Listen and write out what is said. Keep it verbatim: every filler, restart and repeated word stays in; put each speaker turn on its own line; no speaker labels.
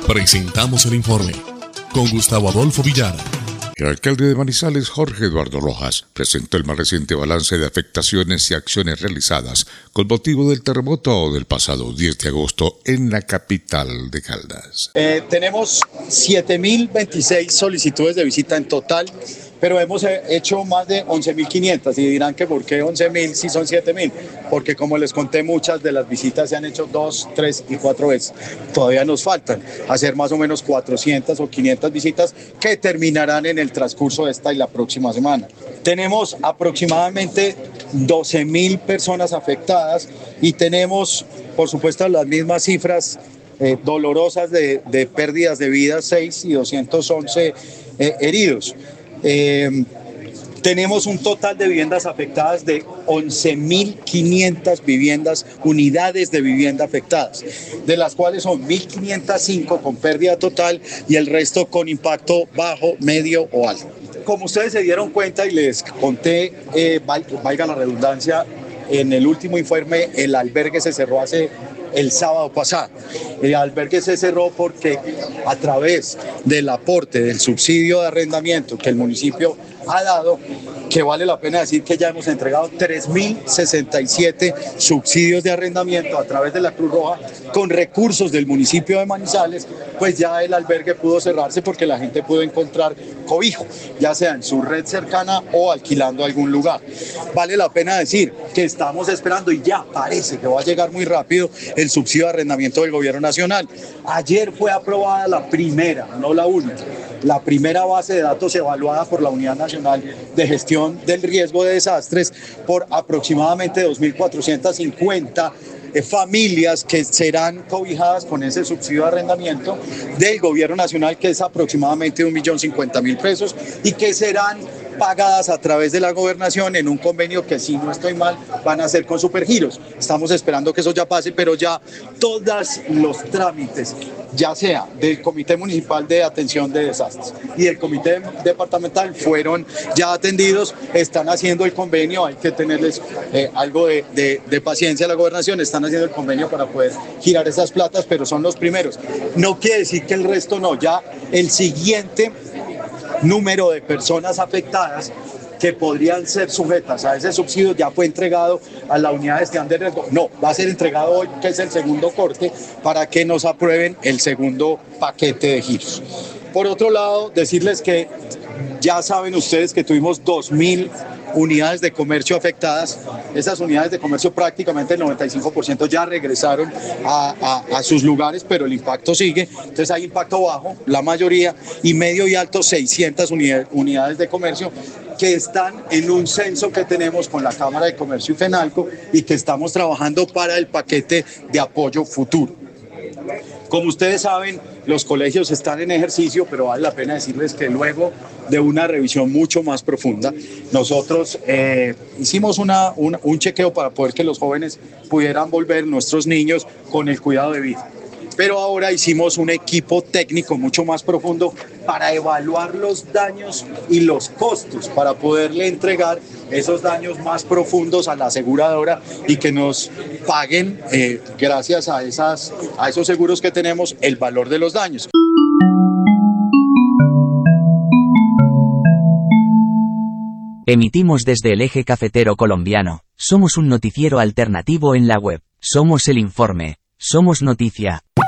Presentamos el informe con Gustavo Adolfo Villar.
El alcalde de Manizales, Jorge Eduardo Rojas, presentó el más reciente balance de afectaciones y acciones realizadas con motivo del terremoto del pasado diez de agosto en la capital de Caldas.
Eh, tenemos siete mil veintiséis solicitudes de visita en total, pero hemos hecho más de once mil quinientas y dirán que ¿por qué once mil si son siete mil? Porque como les conté, muchas de las visitas se han hecho dos, tres y cuatro veces. Todavía nos faltan hacer más o menos cuatrocientas o quinientas visitas que terminarán en el transcurso de esta y la próxima semana. Tenemos aproximadamente doce mil personas afectadas y tenemos, por supuesto, las mismas cifras eh, dolorosas de, de pérdidas de vidas, seis y doscientos once eh, heridos. Eh, tenemos un total de viviendas afectadas de once mil quinientas viviendas, unidades de vivienda afectadas, de las cuales son mil quinientas cinco con pérdida total y el resto con impacto bajo, medio o alto. Como ustedes se dieron cuenta y les conté, eh, valga la redundancia, en el último informe el albergue se cerró hace el sábado pasado. El albergue se cerró porque a través del aporte del subsidio de arrendamiento que el municipio ha dado, que vale la pena decir que ya hemos entregado tres mil sesenta y siete subsidios de arrendamiento a través de la Cruz Roja con recursos del municipio de Manizales, pues ya el albergue pudo cerrarse porque la gente pudo encontrar cobijo, ya sea en su red cercana o alquilando algún lugar. Vale la pena decir que estamos esperando y ya parece que va a llegar muy rápido el subsidio de arrendamiento del gobierno nacional. Ayer fue aprobada la primera, no la única, la primera base de datos evaluada por la Unidad Nacional de Gestión del Riesgo de Desastres por aproximadamente dos mil cuatrocientas cincuenta eh, familias que serán cobijadas con ese subsidio de arrendamiento del gobierno nacional, que es aproximadamente un millón cincuenta mil pesos y que serán pagadas a través de la gobernación en un convenio que, si no estoy mal, van a hacer con Supergiros. Estamos esperando que eso ya pase, pero ya todos los trámites, ya sea del Comité Municipal de Atención de Desastres y del Comité Departamental, fueron ya atendidos, están haciendo el convenio, hay que tenerles eh, algo de, de, de paciencia a la gobernación, están haciendo el convenio para poder girar esas platas, pero son los primeros. No quiere decir que el resto no, ya el siguiente número de personas afectadas que podrían ser sujetas a ese subsidio ya fue entregado a la unidad de gestión de riesgo. No, va a ser entregado hoy, que es el segundo corte, para que nos aprueben el segundo paquete de giros. Por otro lado, decirles que ya saben ustedes que tuvimos dos mil unidades de comercio afectadas. Esas unidades de comercio, prácticamente el noventa y cinco por ciento ya regresaron a, a, a sus lugares, pero el impacto sigue. Entonces hay impacto bajo, la mayoría, y medio y alto, seiscientas unidades de comercio que están en un censo que tenemos con la Cámara de Comercio y FENALCO y que estamos trabajando para el paquete de apoyo futuro. Como ustedes saben, los colegios están en ejercicio, pero vale la pena decirles que luego de una revisión mucho más profunda, nosotros eh, hicimos una, una, un chequeo para poder que los jóvenes pudieran volver, nuestros niños, con el cuidado de vida. Pero ahora hicimos un equipo técnico mucho más profundo para evaluar los daños y los costos, para poderle entregar esos daños más profundos a la aseguradora y que nos paguen, eh, gracias a, esas, a esos seguros que tenemos, el valor de los daños.
Emitimos desde el Eje Cafetero Colombiano. Somos un noticiero alternativo en la web. Somos el informe. Somos noticia.